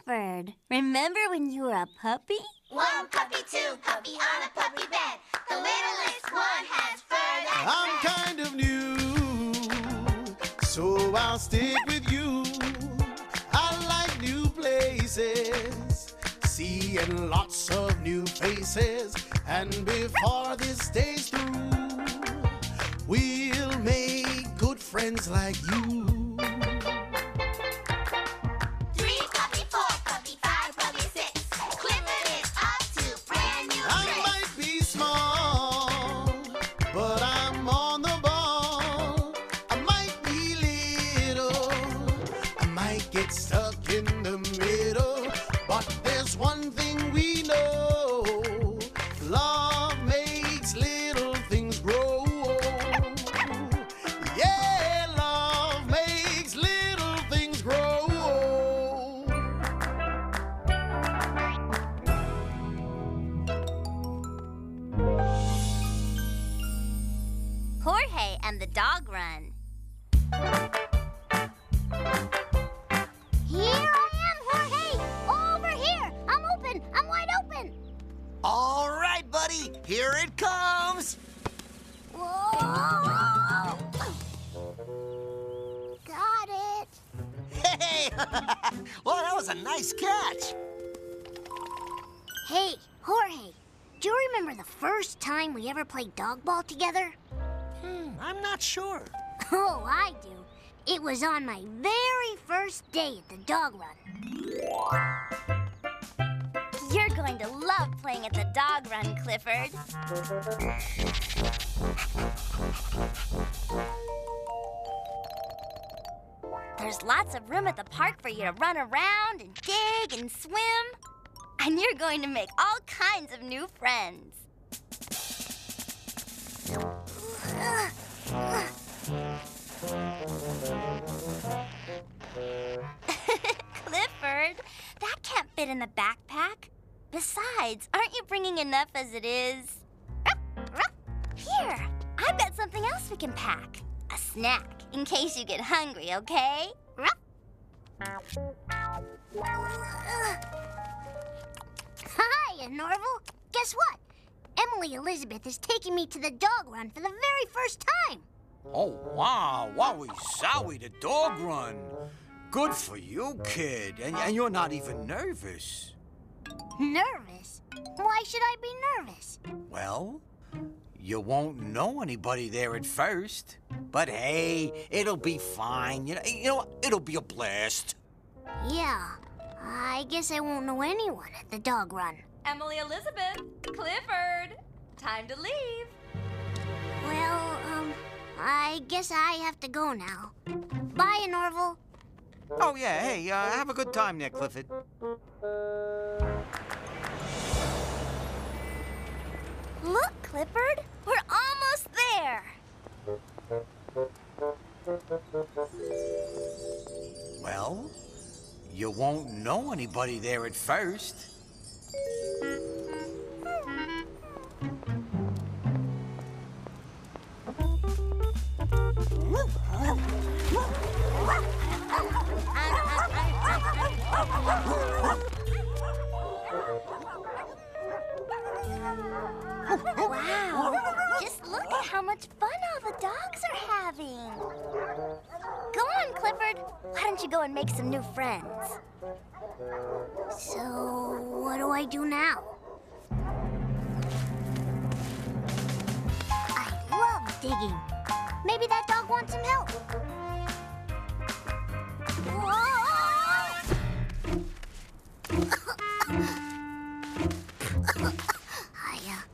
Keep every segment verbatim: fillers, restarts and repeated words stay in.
Clifford, remember when you were a puppy? One puppy, two puppy on a puppy bed. The littlest one has fur that's I'm red. kind of new, so I'll stick with you. I like new places, seeing lots of new faces. And before this day's through, we'll make good friends like you. Three puppy, four puppy, five puppy, six. Clifford is up to brand new I tricks. might be small, but I'm on the ball. I might be little, I might get stuck in the middle. But there's one thing we know, love makes little things grow. Yeah, love makes little things grow. Jorge and the Dog Run. Here I am, Jorge! Over here! I'm open! I'm wide open! All right, buddy, here it comes. Whoa! Got it! Hey, well, that was a nice catch. Hey, Jorge, do you remember the first time we ever played dog ball together? Hmm, I'm not sure. Oh, I do. It was on my very first day at the dog run. You're going to love playing at the Dog Run, Clifford. There's lots of room at the park for you to run around and dig and swim. And you're going to make all kinds of new friends. Clifford, that can't fit in the backpack. Besides, aren't you bringing enough as it is? Here, I've got something else we can pack. A snack, in case you get hungry, okay? Hiya, Norval. Guess what? Emily Elizabeth is taking me to the dog run for the very first time. Oh, wow. Wowie zowie, the dog run. Good for you, kid. And, and you're not even nervous. Nervous? Why should I be nervous? Well, you won't know anybody there at first. But hey, it'll be fine. You know, you know, it'll be a blast. Yeah, I guess I won't know anyone at the dog run. Emily Elizabeth, Clifford, time to leave. Well, um, I guess I have to go now. Bye, Norval. Oh, yeah, hey, uh, have a good time there, Clifford. Look, Clifford, we're almost there. Well, you won't know anybody there at first. Wow, just look at how much fun all the dogs are having. Go on, Clifford. Why don't you go and make some new friends? So, what do I do now? I love digging. Maybe that dog wants some help. Whoa! Hiya.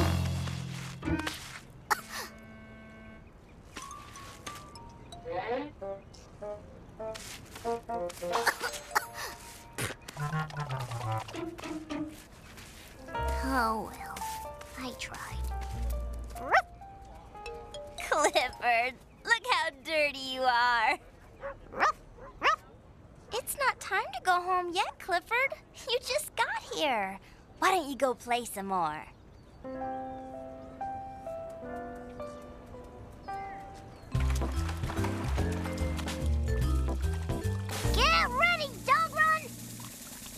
Oh, well, I tried. Clifford, look how dirty you are. It's not time to go home yet, Clifford. You just got here. Why don't you go play some more? Get ready, dog run!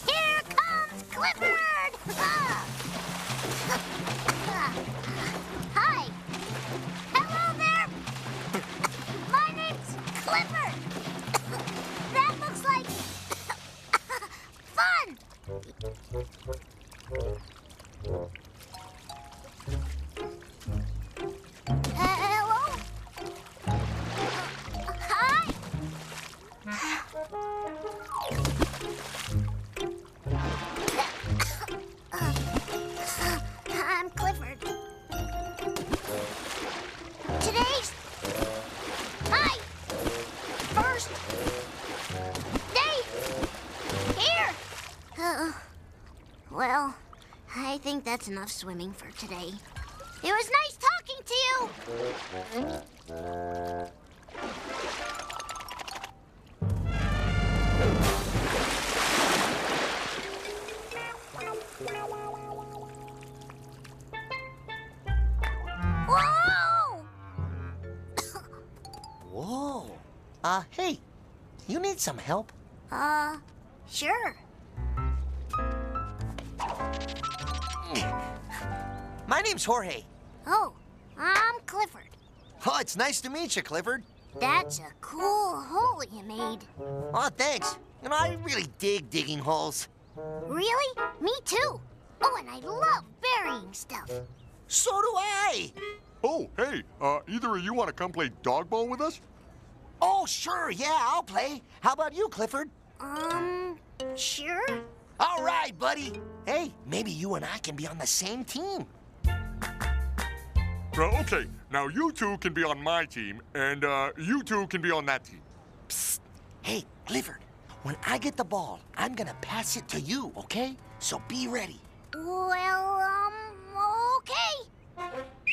Hello? Hi? I'm Clifford. Today's my first day here. Uh, well, I think that's enough swimming for today. It was nice talking to you. Whoa! Whoa. Uh, hey, you need some help? Uh, sure. My name's Jorge. Oh, I'm Clifford. Oh, it's nice to meet you, Clifford. That's a cool hole you made. Oh, thanks. You know, I really dig digging holes. Really? Me too. Oh, and I love burying stuff. So do I. Oh, hey, uh, either of you want to come play dodgeball with us? Oh, sure, yeah, I'll play. How about you, Clifford? Um, sure. All right, buddy. Hey, maybe you and I can be on the same team. Uh, okay, now you two can be on my team, and uh, you two can be on that team. Psst. Hey, Clifford, when I get the ball, I'm gonna pass it to you, okay? So be ready. Well, um, okay.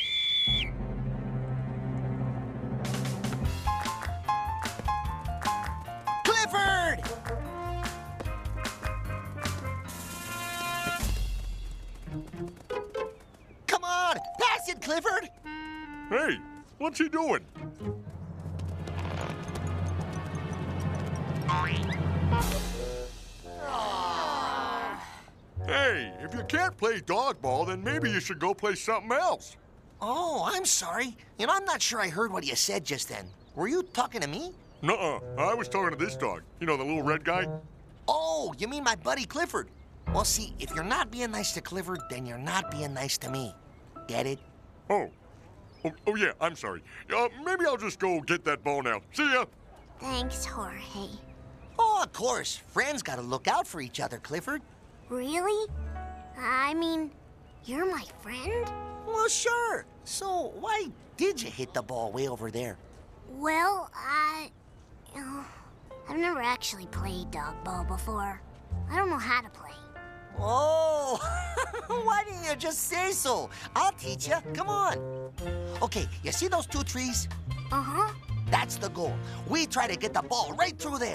Clifford! Come on, pass it, Clifford! Hey, what's he doing? Hey, if you can't play dodgeball, then maybe you should go play something else. Oh, I'm sorry. You know, I'm not sure I heard what you said just then. Were you talking to me? Nuh-uh, I was talking to this dog. You know, the little red guy? Oh, you mean my buddy Clifford? Well, see, if you're not being nice to Clifford, then you're not being nice to me. Get it? Oh. Oh, oh yeah, I'm sorry. Uh, maybe I'll just go get that ball now. See ya. Thanks, Jorge. Oh, of course. Friends gotta look out for each other, Clifford. Really? I mean, you're my friend? Well, sure. So why did you hit the ball way over there? Well, I... Uh, I've never actually played dodgeball before. I don't know how to play. Oh, why didn't you just say so? I'll teach you. Come on. Okay, you see those two trees? Uh-huh. That's the goal. We try to get the ball right through there.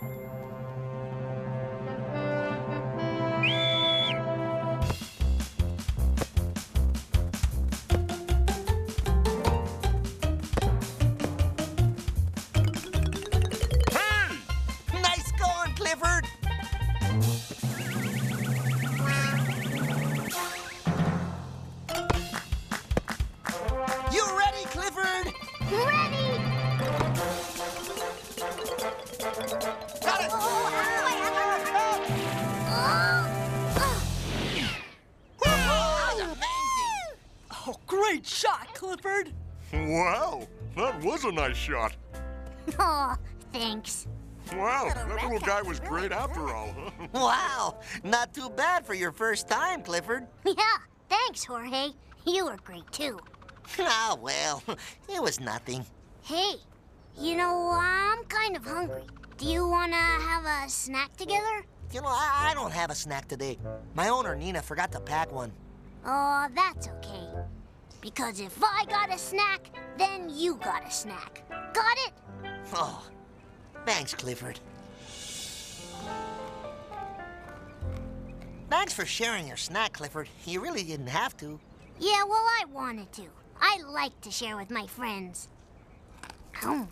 Hey! Nice going, Clifford. You ready, Clifford? Ready! Got it. Oh, That was amazing. Oh, great shot, Clifford! Wow, that was a nice shot. oh, thanks. Wow, that little guy was great after all, huh? Wow, not too bad for your first time, Clifford. Yeah, thanks, Jorge. You were great, too. Ah, well, it was nothing. Hey, you know, I'm kind of hungry. Do you want to have a snack together? You know, I, I don't have a snack today. My owner, Nina, forgot to pack one. Oh, that's okay. Because if I got a snack, then you got a snack. Got it? Oh, thanks, Clifford. Thanks for sharing your snack, Clifford. You really didn't have to. Yeah, well, I wanted to. I like to share with my friends. Hooray,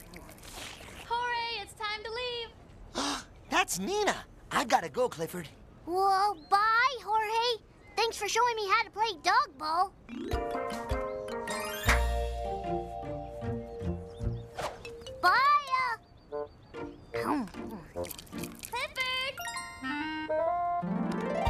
it's time to leave. That's Nina. I gotta go, Clifford. Well, bye, Jorge. Thanks for showing me how to play dodgeball. Bye, uh... Clifford!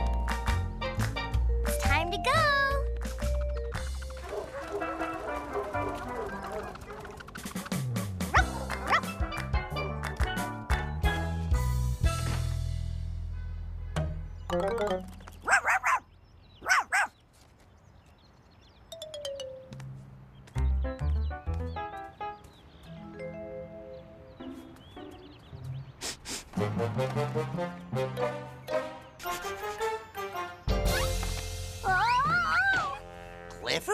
Oh! Clifford?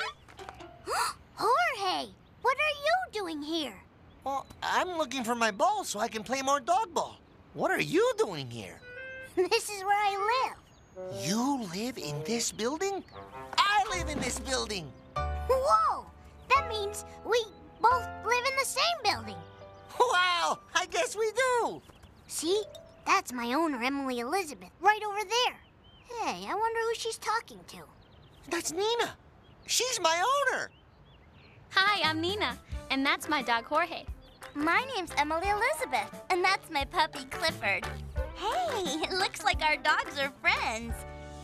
Jorge, what are you doing here? Well, I'm looking for my ball so I can play more dog ball. What are you doing here? This is where I live. You live in this building? I live in this building. Whoa! That means we both live in the same building. Wow, I guess we do. See? That's my owner, Emily Elizabeth, right over there. Hey, I wonder who she's talking to. That's Nina. She's my owner. Hi, I'm Nina, and that's my dog Jorge. My name's Emily Elizabeth, and that's my puppy Clifford. Hey, it looks like our dogs are friends.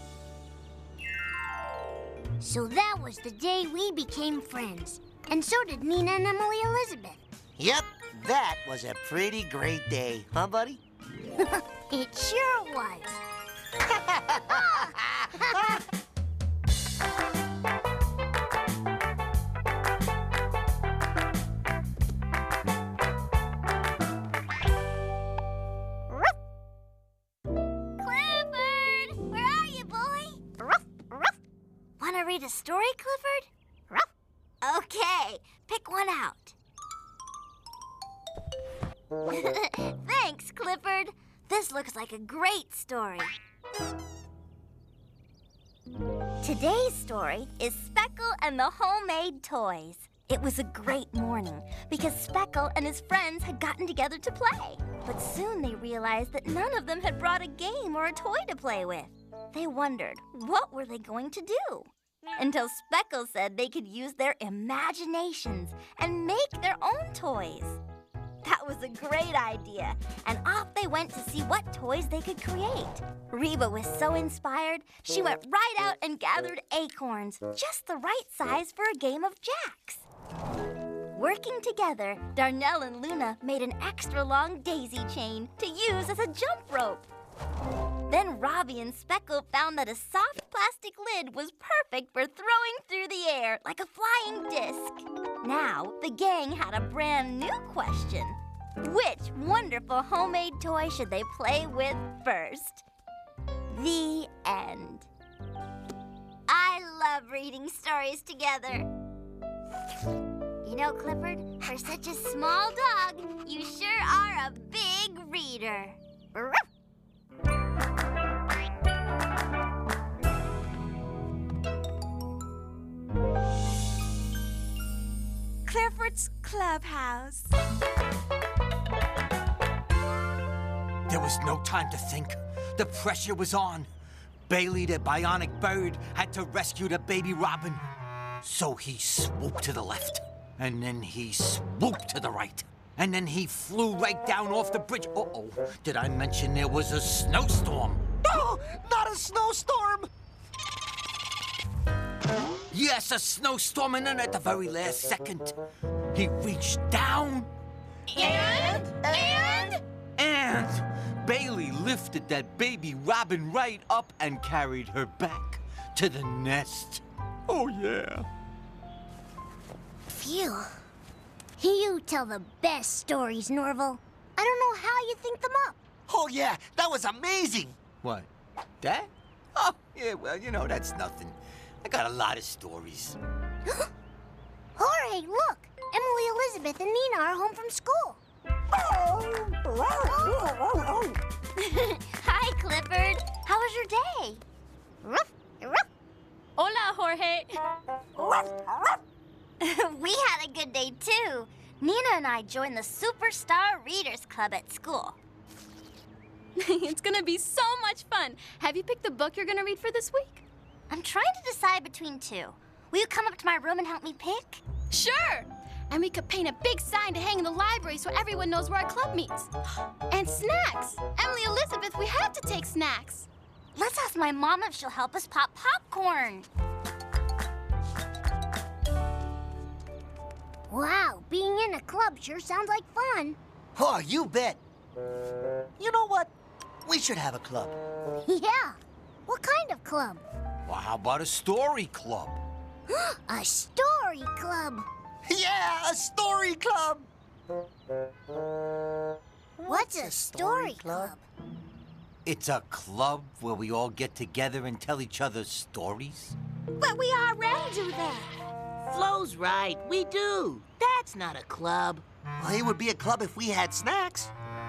So that was the day we became friends. And so did Nina and Emily Elizabeth. Yep, that was a pretty great day, huh, buddy? It sure was. Clifford, where are you, boy? Ruff, ruff. Want to read a story, Clifford? Ruff. Okay, pick one out. Thanks, Clifford. This looks like a great story. Today's story is Speckle and the Homemade Toys. It was a great morning because Speckle and his friends had gotten together to play. But soon they realized that none of them had brought a game or a toy to play with. They wondered, what were they going to do? Until Speckle said they could use their imaginations and make their own toys. That was a great idea, and off they went to see what toys they could create. Reba was so inspired, she went right out and gathered acorns, just the right size for a game of jacks. Working together, Darnell and Luna made an extra long daisy chain to use as a jump rope. Then Robbie and Speckle found that a soft plastic lid was perfect for throwing through the air like a flying disc. Now, the gang had a brand new question. Which wonderful homemade toy should they play with first? The end. I love reading stories together. You know, Clifford, for such a small dog, you sure are a big reader. Clifford's Clubhouse. There was no time to think. The pressure was on. Bailey, the bionic bird, had to rescue the baby robin. So he swooped to the left, and then he swooped to the right, and then he flew right down off the bridge. Uh-oh, did I mention there was a snowstorm? No, not a snowstorm. Yes, a snowstorm, and then at the very last second, he reached down. And? And? And Bailey lifted that baby robin right up and carried her back to the nest. Oh, yeah. Phew. You tell the best stories, Norval. I don't know how you think them up. Oh, yeah, that was amazing. What? That? Oh, yeah, well, you know, that's nothing. I got a lot of stories. Jorge, look! Emily Elizabeth and Nina are home from school. Hi, Clifford. How was your day? Ruff, ruff. Hola, Jorge. We had a good day, too. Nina and I joined the Superstar Readers Club at school. It's gonna be so much fun. Have you picked the book you're gonna read for this week? I'm trying to decide between two. Will you come up to my room and help me pick? Sure! And we could paint a big sign to hang in the library so everyone knows where our club meets. And snacks! Emily Elizabeth, we have to take snacks. Let's ask my mom if she'll help us pop popcorn. Wow, being in a club sure sounds like fun. Oh, you bet. You know what? We should have a club. Yeah. What kind of club? Well, how about a story club? A story club. Yeah, a story club. What's a story club? It's a club where we all get together and tell each other stories. But we already do that. Flo's right, we do. That's not a club. Well, it would be a club if we had snacks.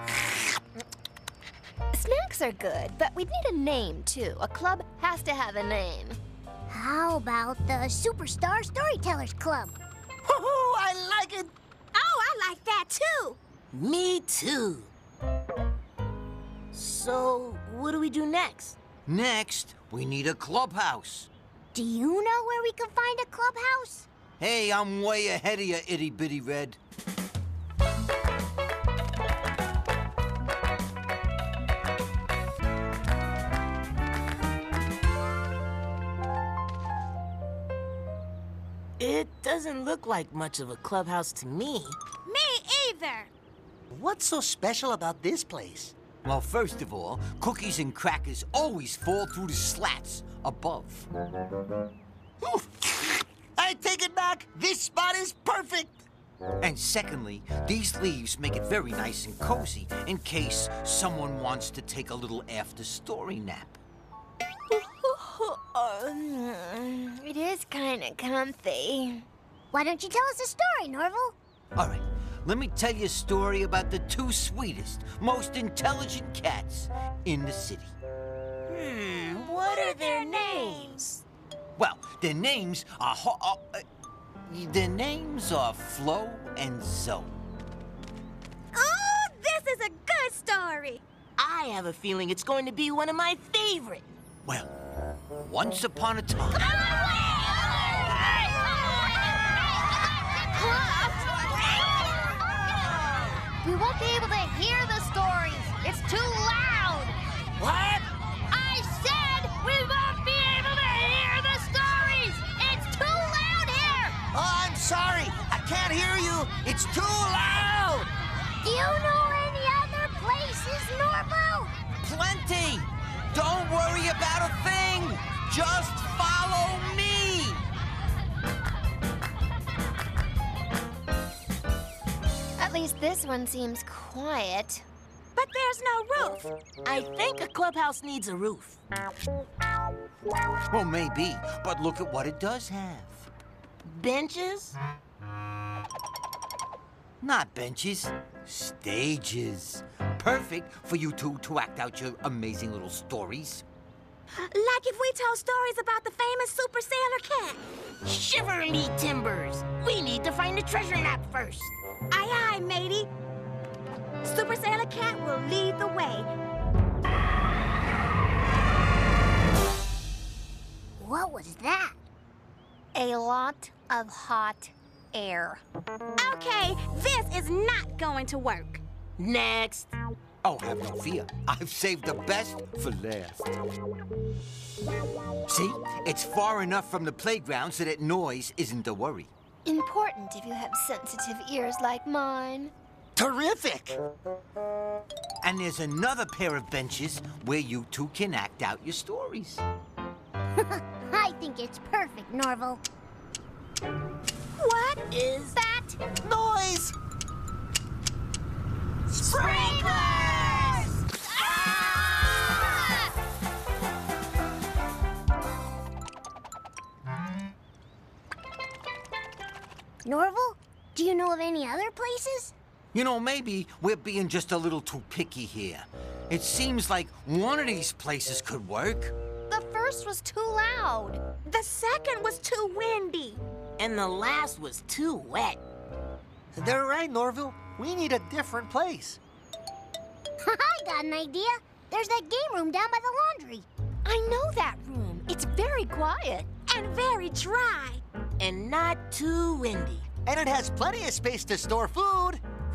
Snacks are good, but we'd need a name, too. A club has to have a name. How about the Superstar Storytellers Club? Woohoo! I like it. Oh, I like that too. Me too. So, what do we do next? Next, we need a clubhouse. Do you know where we can find a clubhouse? Hey, I'm way ahead of you, itty bitty red. It doesn't look like much of a clubhouse to me. Me either. What's so special about this place? Well, first of all, cookies and crackers always fall through the slats above. Oof. I take it back. This spot is perfect. And secondly, these leaves make it very nice and cozy in case someone wants to take a little after-story nap. It is kind of comfy. Why don't you tell us a story, Norval? All right, let me tell you a story about the two sweetest, most intelligent cats in the city. Hmm, what are their names? Well, their names are... Ho uh, uh, their names are Flo and Zoe. Oh, this is a good story. I have a feeling it's going to be one of my favorite. Well, once upon a time... We won't be able to hear the stories. It's too loud. What? I said we won't be able to hear the stories. It's too loud here. Oh, I'm sorry. I can't hear you. It's too loud. Do you know any other places, Norval? Plenty! Don't worry about a thing! Just follow me! At least this one seems quiet. But there's no roof. I think a clubhouse needs a roof. Well, maybe, but look at what it does have. Benches? Not benches, stages. Perfect for you two to act out your amazing little stories. Like if we told stories about the famous Super Sailor Cat. Shiver me timbers! We need to find the treasure map first. Aye, aye, matey. Super Sailor Cat will lead the way. What was that? A lot of hot air. Okay, this is not going to work. Next. Oh, have no fear. I've saved the best for last. See? It's far enough from the playground so that noise isn't a worry. Important if you have sensitive ears like mine. Terrific. And there's another pair of benches where you two can act out your stories. I think it's perfect, Norval. What is that? Noise! Sprinklers! Ah! Norval, do you know of any other places? You know, maybe we're being just a little too picky here. It seems like one of these places could work. The first was too loud. The second was too windy. And the last was too wet. They're right, Norval. We need a different place. I got an idea. There's that game room down by the laundry. I know that room. It's very quiet. And very dry. And not too windy. And it has plenty of space to store food.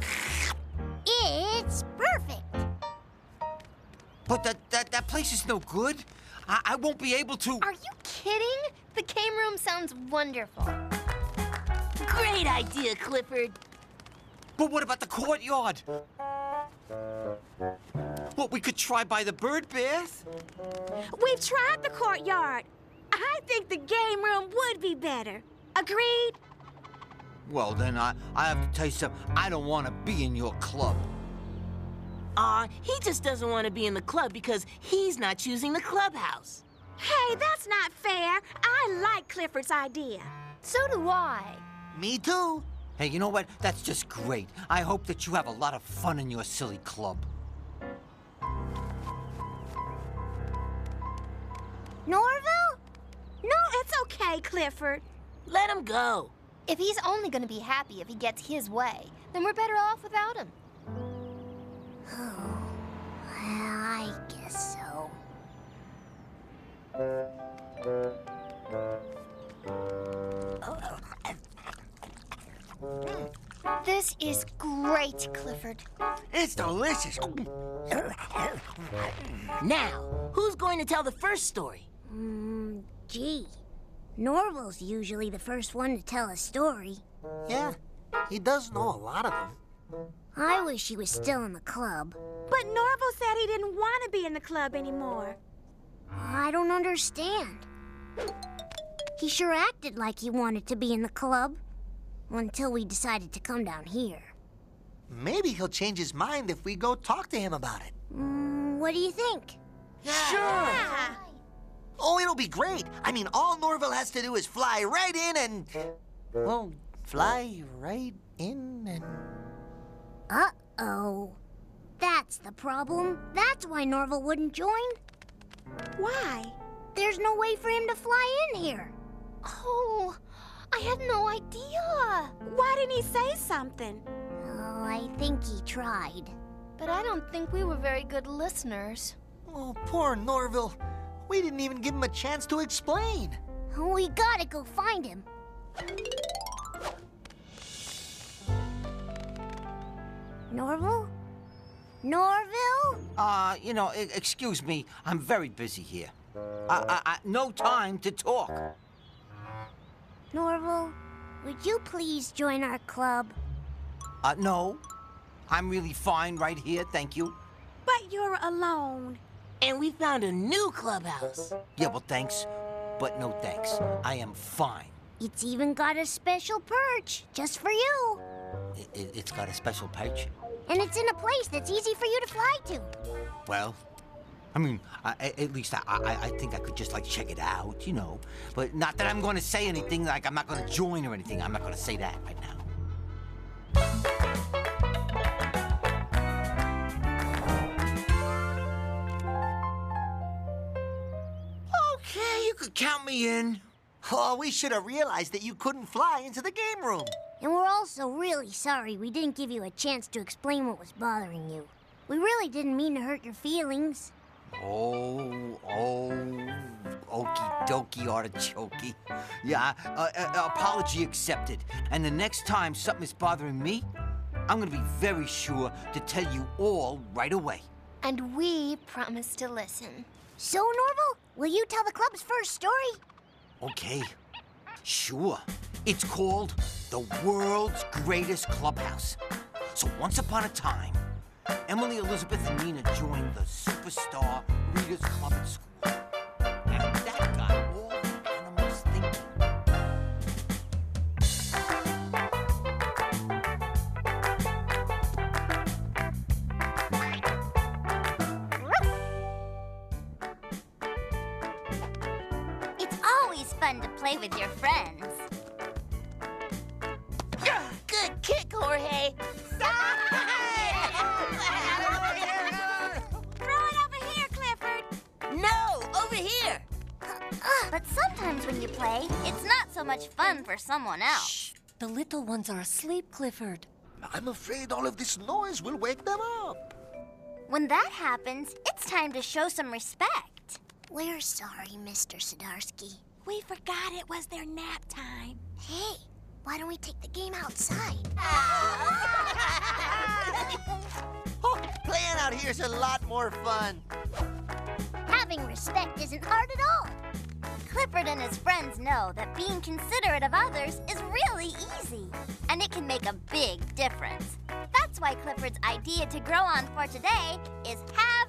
It's perfect. But that, that, that place is no good. I, I won't be able to... Are you kidding? The game room sounds wonderful. Great idea, Clifford. But what about the courtyard? Well, we could try by the bird bath. We've tried the courtyard. I think the game room would be better. Agreed? Well, then I, I have to tell you something. I don't want to be in your club. Aw, he just doesn't want to be in the club because he's not choosing the clubhouse. Hey, that's not fair. I like Clifford's idea. So do I. Me too. Hey, you know what? That's just great. I hope that you have a lot of fun in your silly club. Norville? No, it's okay, Clifford. Let him go. If he's only going to be happy if he gets his way, then we're better off without him. Oh, well, I guess so. This is great, Clifford. It's delicious. Now, who's going to tell the first story? Hmm, gee. Norville's usually the first one to tell a story. Yeah, he does know a lot of them. I wish he was still in the club. But Norville said he didn't want to be in the club anymore. I don't understand. He sure acted like he wanted to be in the club. Until we decided to come down here. Maybe he'll change his mind if we go talk to him about it. Mm, what do you think? Sure. Yeah. Oh, it'll be great. I mean, all Norville has to do is fly right in and... Well, fly right in and... Uh-oh. That's the problem. That's why Norville wouldn't join. Why? There's no way for him to fly in here. Oh, I had no idea. Why didn't he say something? Oh, I think he tried. But I don't think we were very good listeners. Oh, poor Norville. We didn't even give him a chance to explain. We gotta go find him. Norville? Norville? Uh, you know, e- excuse me. I'm very busy here. I, I, I, no time to talk. Norville, would you please join our club? Uh, no. I'm really fine right here, thank you. But you're alone. And we found a new clubhouse. Yeah, well, thanks, but no thanks. I am fine. It's even got a special perch, just for you. It, it, it's got a special perch. And it's in a place that's easy for you to fly to. Well, I mean, I, I- at least I, I, I think I could just, like, check it out, you know. But not that I'm going to say anything, like I'm not going to join or anything. I'm not going to say that right now. Okay, you could count me in. Oh, we should have realized that you couldn't fly into the game room. And we're also really sorry we didn't give you a chance to explain what was bothering you. We really didn't mean to hurt your feelings. Oh, oh, okie dokie artichokey. Yeah, uh, uh, apology accepted. And the next time something is bothering me, I'm gonna be very sure to tell you all right away. And we promise to listen. So, Norville, will you tell the club's first story? Okay, sure. It's called The World's Greatest Clubhouse. So once upon a time, Emily, Elizabeth, and Nina joined the Superstar Readers Club at school. And that got all the animals thinking. It's always fun to play with your friends. Good kick, Jorge. Throw it over here, Clifford. No, over here. But sometimes when you play, it's not so much fun for someone else. The little ones are asleep, Clifford. I'm afraid all of this noise will wake them up. When that happens, it's time to show some respect. We're sorry, Mister Sadarsky. We forgot it was their nap time. Hey, why don't we take the game outside? Oh, playing out here's a lot more fun. Having respect isn't hard at all. Clifford and his friends know that being considerate of others is really easy, and it can make a big difference. That's why Clifford's idea to grow on for today is have